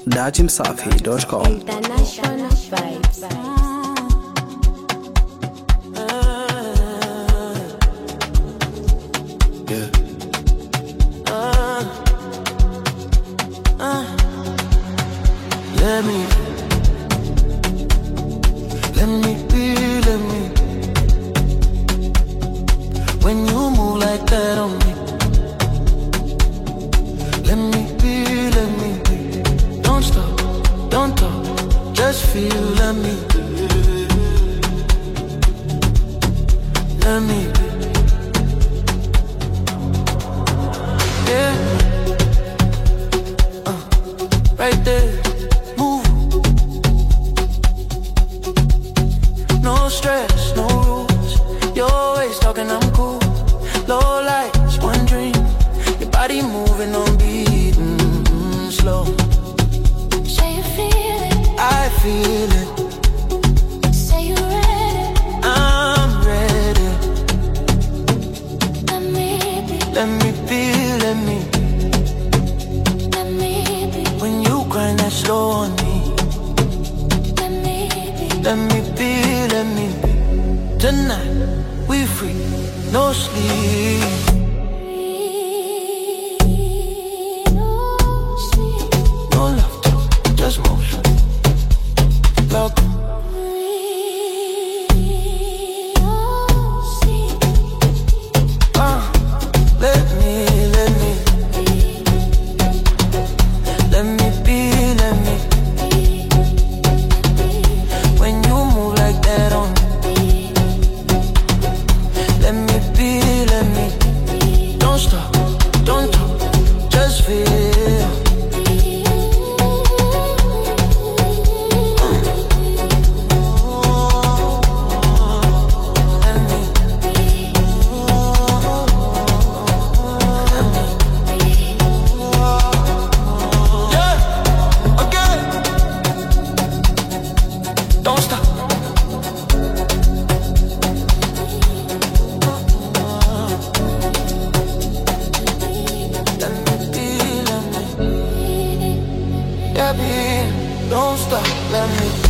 dachimsafi.com. International vibes. Let me be. When you move like that on me, let me be. Don't stop, don't talk, just feel. Let me be. Yeah, right there. No stress, no rules. You're always talking, I'm cool. Low lights, one dream. Your body moving on beat, slow. Say you feel it, I feel it. say you ready. I'm ready. Let me be, Let me be. let me be, When you grind that slow on me, let me be. let me be. Tonight we free, no sleep. No love talk, just motion. Love. Let me be. When you move like that on me, let me be. Don't stop, don't talk, just feel. Don't stop. Yeah, babe, don't stop, let me